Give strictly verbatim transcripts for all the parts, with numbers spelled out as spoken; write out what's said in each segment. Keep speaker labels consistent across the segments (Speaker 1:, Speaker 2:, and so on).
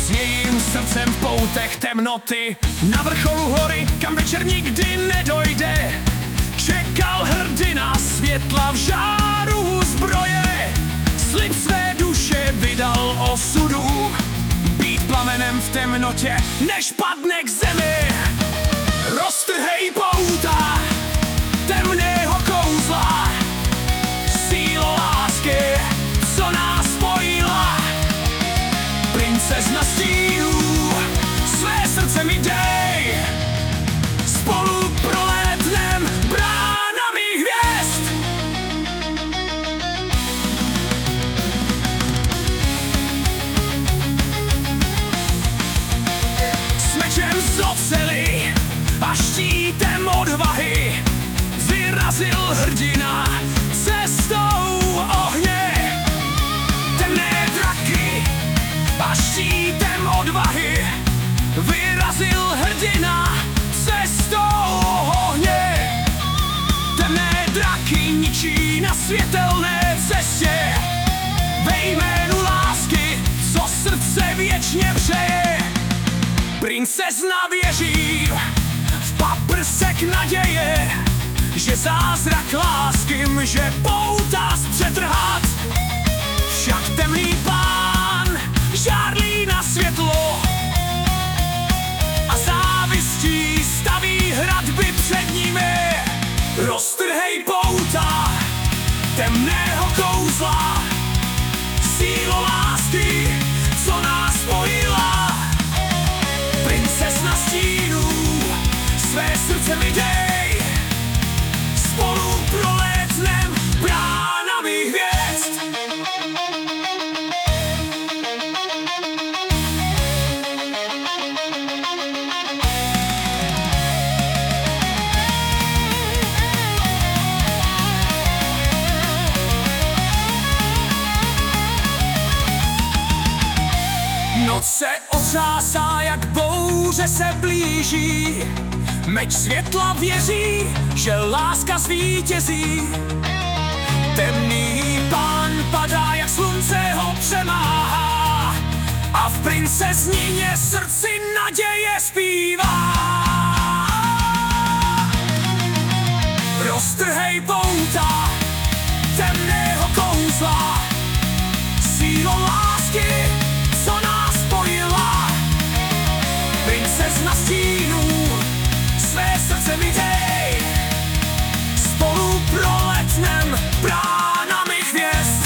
Speaker 1: S jejím srdcem v poutech temnoty na vrcholu hory, kam večer nikdy nedojde, čekal hrdina světla v žáru zbroje. Slib své duše vydal osudu, být plamenem v temnotě, než padne k zemi. Roztrhej pouta temného kouzla, sílo lásky, co nás spojila. Princezna stínů, své srdce mi dej, spolu prolétnem bránami hvězd. S mečem z oceli a štítem odvahy vyrazil hrdina cestou ohně. Temné draky a štítem odvahy vyrazil hrdina cestou ohně. Temné draky ničí na světelné cestě, ve jménu lásky, co srdce věčně přeje. Princezna věří v paprsek naděje, že zázrak lásky může pouta zpřetrhat. Však temný pán žárlí na světlo a závistí staví hradby před nimi. Roztrhej pouta temného kouzla, sílo lásky, co nás spojila. Princezna stínů, své srdce mi dej, spolu prolétnem bránami hvězd. Noc se otřásá, jak bouře se blíží, meč světla věří, že láska zvítězí. Temný pán padá, jak slunce ho přemáhá, a v princeznině srdci naděje zpívá. Roztrhej pouta temného kouzla, sílo lásky, co nás spojila. Princezna stínů, své srdce mi dej, spolu proletnem bránami hvězd.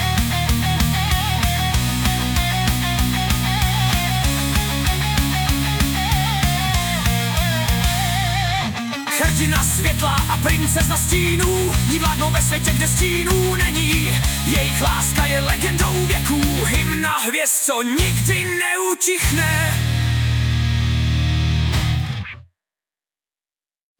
Speaker 1: Hrdina světla a princezna stínů jí vládnou ve světě, kde stínů není. Jejich láska je legendou věků, hymna hvězd, co nikdy neutichne.